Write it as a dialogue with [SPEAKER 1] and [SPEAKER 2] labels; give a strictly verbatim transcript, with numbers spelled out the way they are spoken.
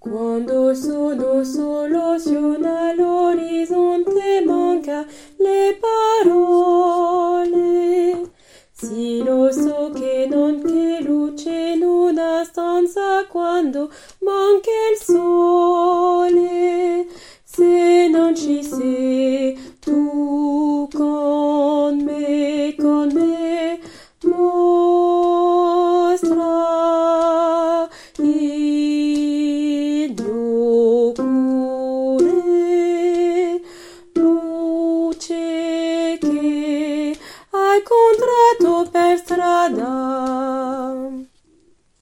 [SPEAKER 1] Quando sono solo all'orizzonte manca le parole. Sì, lo so che non c'è luce in una stanza quando manca il sole. Se non ci sei